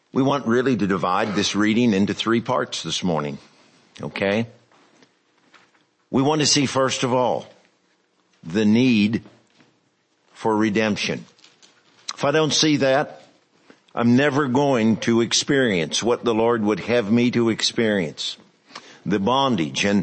We want really to divide this reading into three parts this morning, okay? We want to see, first of all, the need for redemption. If I don't see that, I'm never going to experience what the Lord would have me to experience. The bondage. And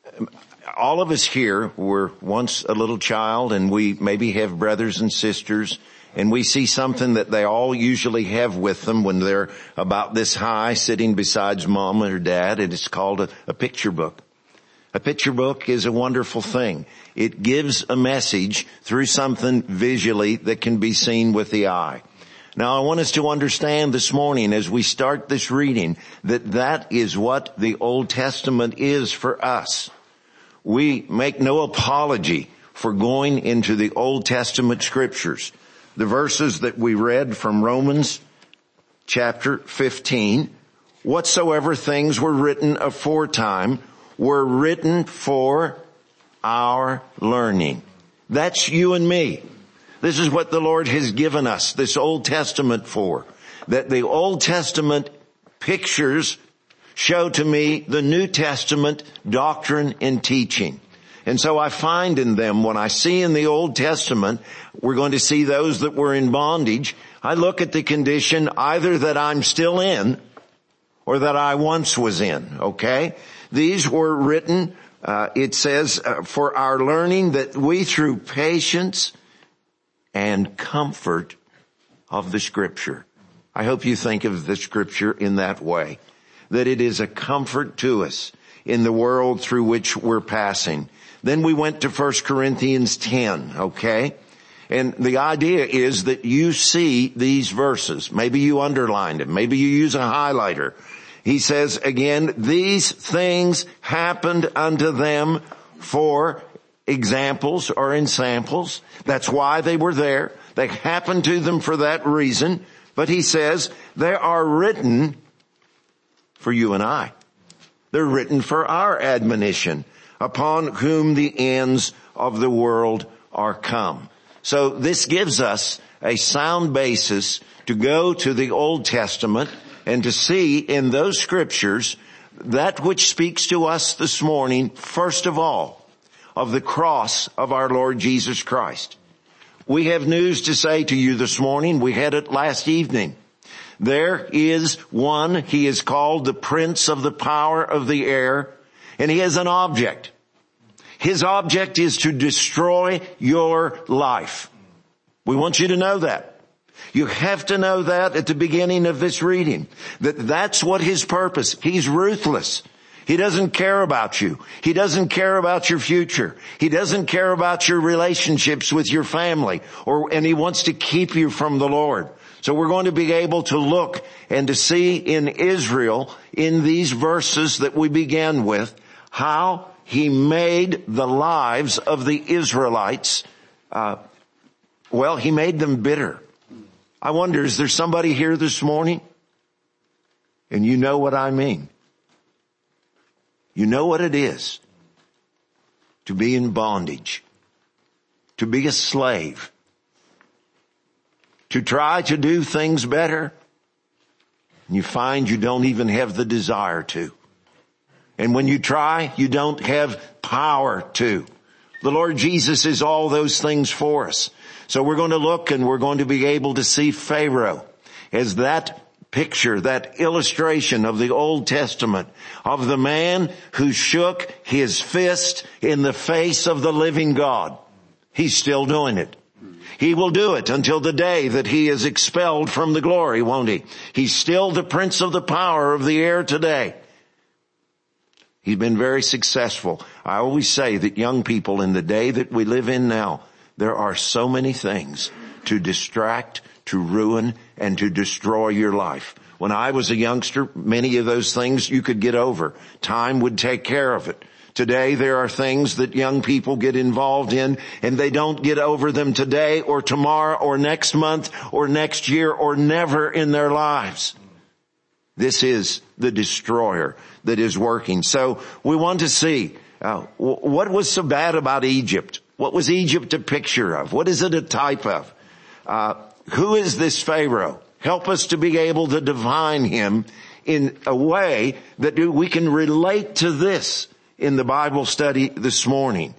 all of us here were once a little child, and we maybe have brothers and sisters, and we see something that they all usually have with them when they're about this high, sitting beside mom or dad. It is called a picture book. A picture book is a wonderful thing. It gives a message through something visually that can be seen with the eye. Now, I want us to understand this morning as we start this reading that that is what the Old Testament is for us. We make no apology for going into the Old Testament scriptures. The verses that we read from Romans chapter 15, whatsoever things were written aforetime were written for our learning. That's you and me. This is what the Lord has given us this Old Testament for. That the Old Testament pictures show to me the New Testament doctrine and teaching. And so I find in them, when I see in the Old Testament, we're going to see those that were in bondage. I look at the condition either that I'm still in or that I once was in, okay? These were written, it says, for our learning, that we through patience and comfort of the Scripture. I hope you think of the Scripture in that way, that it is a comfort to us in the world through which we're passing. Then we went to 1 Corinthians 10, okay? And the idea is that you see these verses. Maybe you underlined them. Maybe you use a highlighter. He says again, these things happened unto them for examples or in samples. That's why they were there. They happened to them for that reason. But he says they are written for you and I. They're written for our admonition, upon whom the ends of the world are come. So this gives us a sound basis to go to the Old Testament and to see in those scriptures that which speaks to us this morning, first of all, of the cross of our Lord Jesus Christ. We have news to say to you this morning. We had it last evening. There is one, he is called the Prince of the Power of the Air, and he has an object. His object is to destroy your life. We want you to know that. You have to know that at the beginning of this reading, that that's what his purpose. He's ruthless. He doesn't care about you. He doesn't care about your future. He doesn't care about your relationships with your family, and he wants to keep you from the Lord. So we're going to be able to look and to see in Israel, in these verses that we began with, how he made the lives of the Israelites, he made them bitter. I wonder, is there somebody here this morning? And you know what I mean. You know what it is to be in bondage, to be a slave, to try to do things better, and you find you don't even have the desire to. And when you try, you don't have power to. The Lord Jesus is all those things for us. So we're going to look and we're going to be able to see Pharaoh as that picture, that illustration of the Old Testament of the man who shook his fist in the face of the living God. He's still doing it. He will do it until the day that he is expelled from the glory, won't he? He's still the Prince of the Power of the Air today. He's been very successful. I always say that young people in the day that we live in now, there are so many things to distract, to ruin, and to destroy your life. When I was a youngster, many of those things you could get over. Time would take care of it. Today there are things that young people get involved in, and they don't get over them today or tomorrow or next month or next year or never in their lives. This is the destroyer that is working. So we want to see what was so bad about Egypt. What was Egypt a picture of? What is it a type of? Who is this Pharaoh? Help us to be able to divine him in a way that we can relate to this in the Bible study this morning.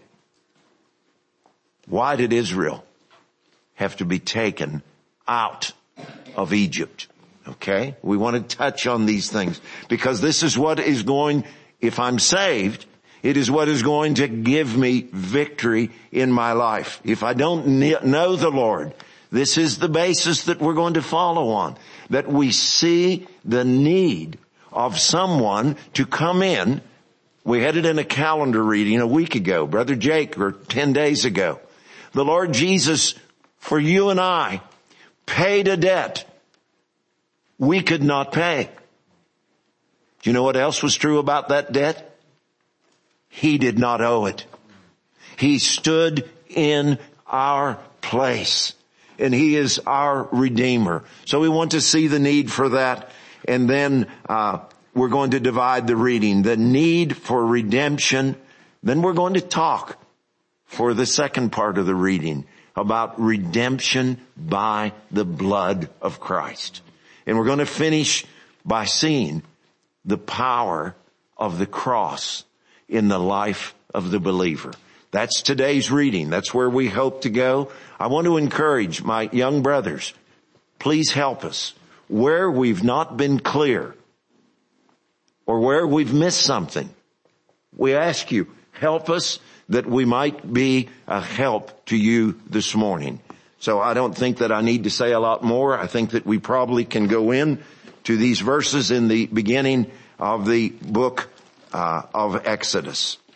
Why did Israel have to be taken out of Egypt? Okay? We want to touch on these things because this is what is going, if I'm saved, it is what is going to give me victory in my life. If I don't know the Lord, this is the basis that we're going to follow on. That we see the need of someone to come in. We had it in a calendar reading a week ago, Brother Jake, or 10 days ago. The Lord Jesus, for you and I, paid a debt we could not pay. Do you know what else was true about that debt? He did not owe it. He stood in our place. And he is our Redeemer. So we want to see the need for that. And then we're going to divide the reading. The need for redemption. Then we're going to talk for the second part of the reading about redemption by the blood of Christ. And we're going to finish by seeing the power of the cross in the life of the believer. That's today's reading. That's where we hope to go. I want to encourage my young brothers, please help us. Where we've not been clear or where we've missed something, we ask you, help us that we might be a help to you this morning. So I don't think that I need to say a lot more. I think that we probably can go in to these verses in the beginning of the book of Exodus.